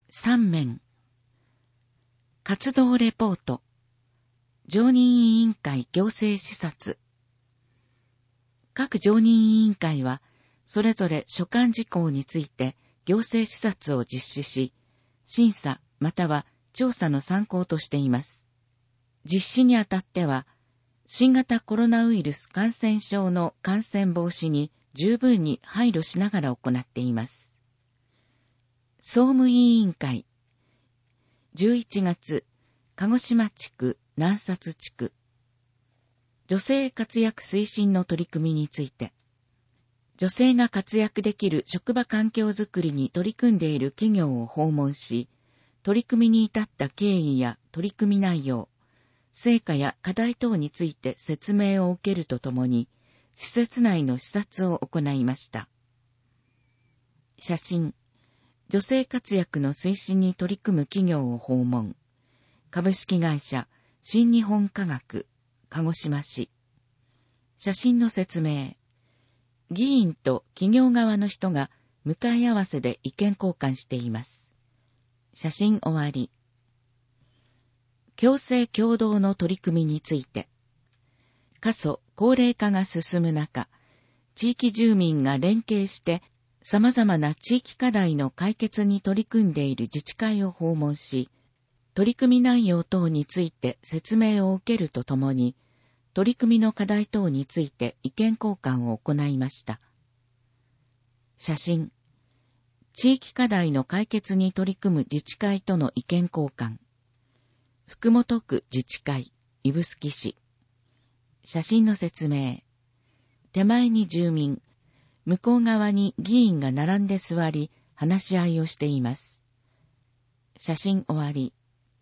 3面。活動レポート。常任委員会行政視察。各常任委員会は、それぞれ所管事項について行政視察を実施し、審査または調査の参考としています。実施にあたっては、新型コロナウイルス感染症の感染防止に十分に配慮しながら行っています。総務委員会。11月、鹿児島地区、南薩地区。女性活躍推進の取り組みについて、女性が活躍できる職場環境づくりに取り組んでいる企業を訪問し、取り組みに至った経緯や取り組み内容、成果や課題等について説明を受けるとともに、施設内の視察を行いました。写真、女性活躍の推進に取り組む企業を訪問。株式会社、新日本科学、鹿児島市。写真の説明。議員と企業側の人が向かい合わせで意見交換しています。写真終わり。共生共同の取り組みについて。過疎高齢化が進む中、地域住民が連携して様々な地域課題の解決に取り組んでいる自治会を訪問し、取り組み内容等について説明を受けるとともに、取り組みの課題等について意見交換を行いました。写真。地域課題の解決に取り組む自治会との意見交換。福本区自治会、指宿市。写真の説明。手前に住民、向こう側に議員が並んで座り、話し合いをしています。写真終わり。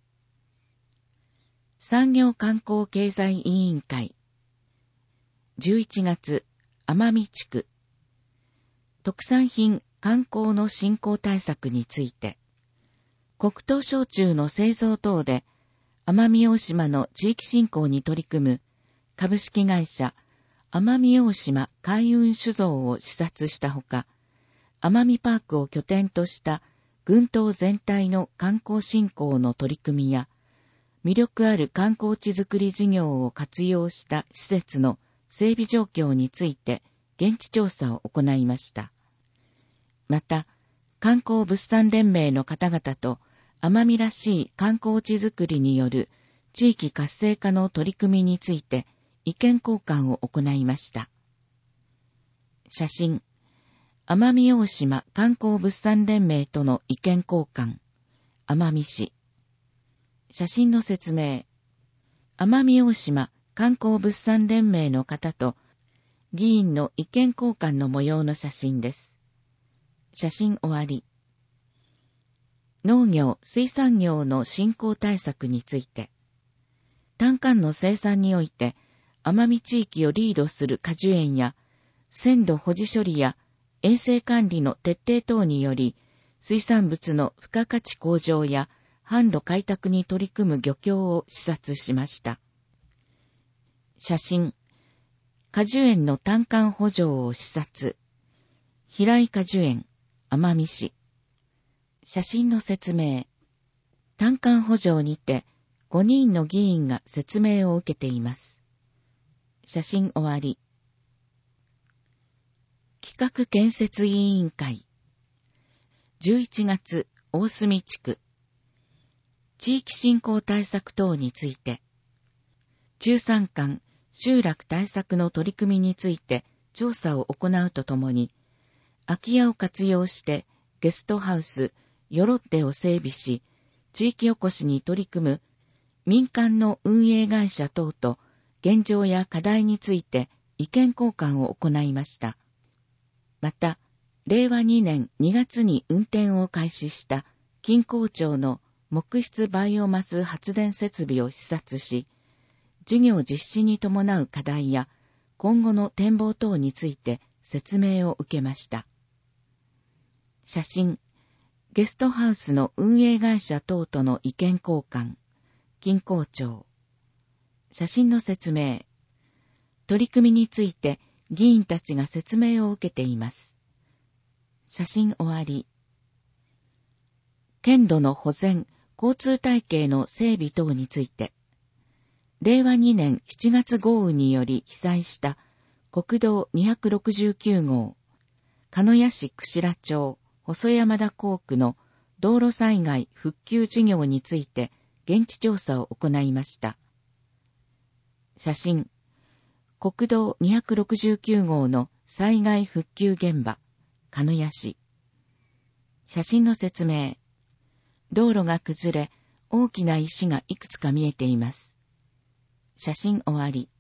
産業観光経済委員会。11月、奄美地区。特産品観光の振興対策について、黒糖焼酎の製造等で、奄美大島の地域振興に取り組む株式会社奄美大島海運酒造を視察したほか、奄美パークを拠点とした群島全体の観光振興の取り組みや、魅力ある観光地づくり事業を活用した施設の整備状況について現地調査を行いました。また、観光物産連盟の方々と奄美らしい観光地づくりによる地域活性化の取り組みについて意見交換を行いました。写真、奄美大島観光物産連盟との意見交換、奄美市。写真の説明。奄美大島観光物産連盟の方と議員の意見交換の模様の写真です。写真終わり。農業・水産業の振興対策について、タンカンの生産において奄美地域をリードする果樹園や鮮度保持処理や衛生管理の徹底等により水産物の付加価値向上や販路開拓に取り組む漁協を視察しました。写真。果樹園の単管補助を視察。平井果樹園、奄美市。写真の説明。単管補助にて5人の議員が説明を受けています。写真終わり。企画建設委員会。11月、大隅地区。地域振興対策等について、中山間集落対策の取り組みについて調査を行うとともに、空き家を活用してゲストハウス、よろってを整備し、地域おこしに取り組む民間の運営会社等と現状や課題について意見交換を行いました。また、令和2年2月に運転を開始した錦江町の木質バイオマス発電設備を視察し、事業実施に伴う課題や今後の展望等について説明を受けました。写真、ゲストハウスの運営会社等との意見交換、錦江町。写真の説明。取り組みについて議員たちが説明を受けています。写真終わり。 県土の保全、交通体系の整備等について、令和2年7月豪雨により被災した国道269号、鹿屋市串良町細山田工区の道路災害復旧事業について現地調査を行いました。写真、国道269号の災害復旧現場、鹿屋市。写真の説明。道路が崩れ、大きな石がいくつか見えています。写真終わり。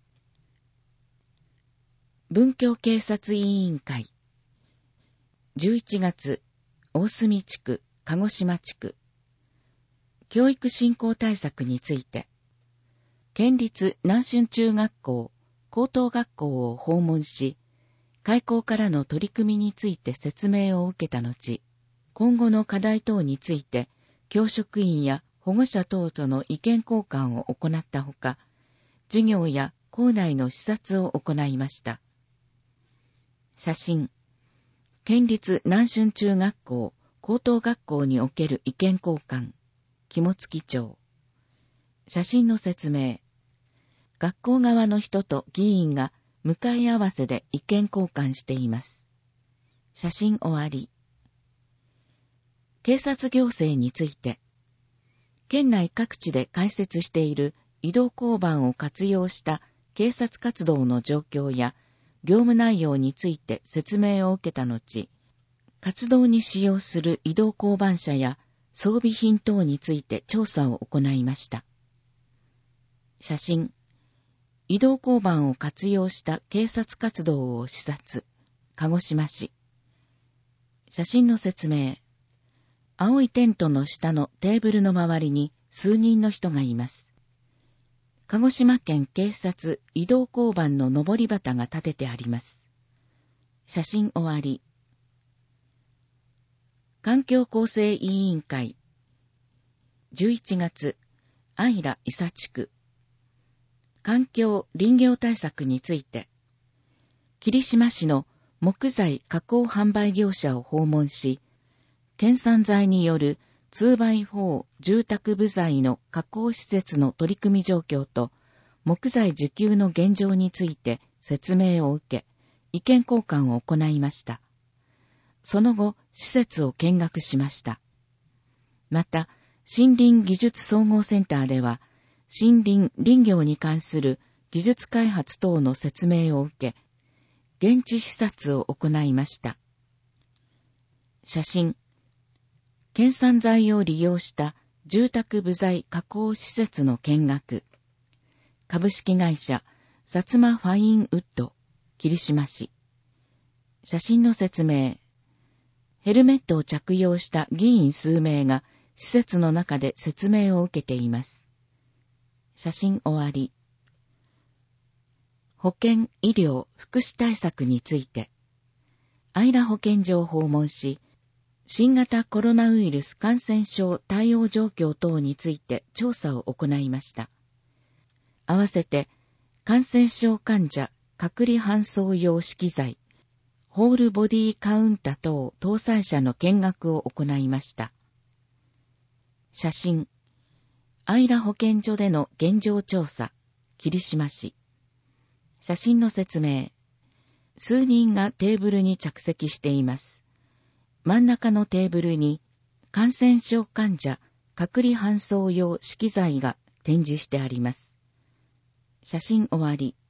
文教警察委員会。11月、大隅地区、鹿児島地区。教育振興対策について、県立南春中学校、高等学校を訪問し、開校からの取り組みについて説明を受けた後、今後の課題等について、教職員や保護者等との意見交換を行ったほか、授業や校内の視察を行いました。写真、県立南春中学校、高等学校における意見交換、肝付町。写真の説明。学校側の人と議員が向かい合わせで意見交換しています。写真終わり。警察行政について、県内各地で開設している移動交番を活用した警察活動の状況や業務内容について説明を受けた後、活動に使用する移動交番車や装備品等について調査を行いました。写真、移動交番を活用した警察活動を視察、鹿児島市。写真の説明。青いテントの下のテーブルの周りに数人の人がいます。鹿児島県警察移動交番の上り旗が立ててあります。写真終わり。環境構成委員会。11月、愛良伊佐地区。環境林業対策について、霧島市の木材加工販売業者を訪問し、県産材による 2x4 住宅部材の加工施設の取り組み状況と木材受給の現状について説明を受け、意見交換を行いました。その後、施設を見学しました。また、森林技術総合センターでは、森林林業に関する技術開発等の説明を受け、現地視察を行いました。写真、県産材を利用した住宅部材加工施設の見学。株式会社、薩摩ファインウッド、霧島市。写真の説明。ヘルメットを着用した議員数名が施設の中で説明を受けています。写真終わり。保健、医療、福祉対策について、愛良保健所を訪問し、新型コロナウイルス感染症対応状況等について調査を行いました。合わせて、感染症患者隔離搬送用資機材、ホールボディカウンタ等搭載車の見学を行いました。写真、愛良保健所での現状調査、霧島市。写真の説明。数人がテーブルに着席しています。真ん中のテーブルに感染症患者隔離搬送用資機材が展示してあります。写真終わり。